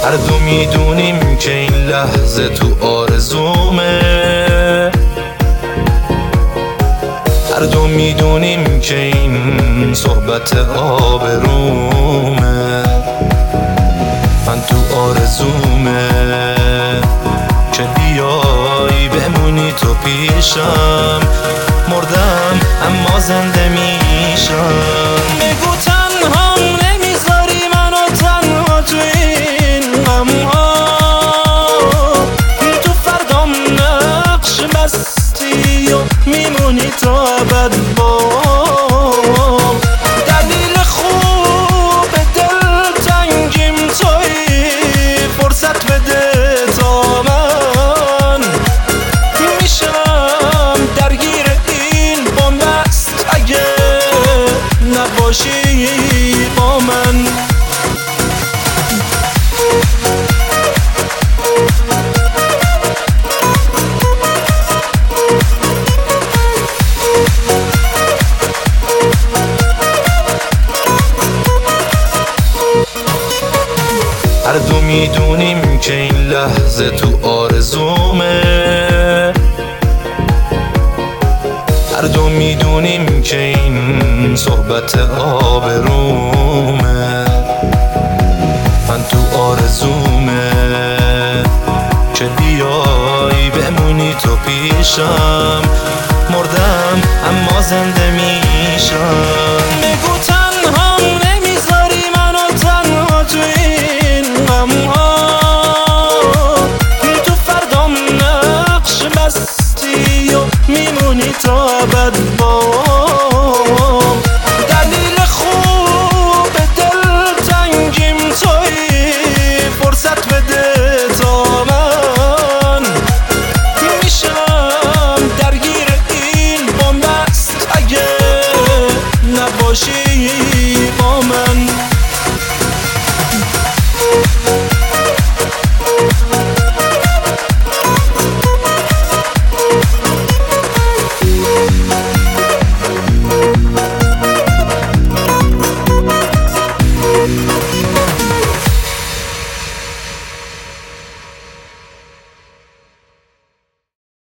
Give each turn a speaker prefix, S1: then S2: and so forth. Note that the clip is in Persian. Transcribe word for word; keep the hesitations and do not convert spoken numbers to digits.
S1: هر دو میدونیم که این لحظه تو آرزومه، هر دو میدونیم که این صحبت آبرومه. من تو آرزومه که بیای بمونی تو پیشم، مردم اما زنده میشم. بگو تنها نمیذاری منو تنها تو این غمها، تو فردام نقش بستی و میمونی تا ابد با دلیل خوب دلتنگیم توی، فرصت بده تا من میشم درگیر این بنبست اگه نباشی با من. هر دو میدونیم که این لحظه تو آرزومه، هر دو میدونیم که این صحبت آبرومه. من تو آرزومه که بیای بمونی تو پیشم، مردم اما زنده میشم. بگو تنها نمیذاری منو تنها تو این غمها، تو فردام نقش بستی و میمونی تا ابد با دلیل خوب دلتنگیم توی، فرصت بده تا من میشم درگیر این بنبست اگه نباشی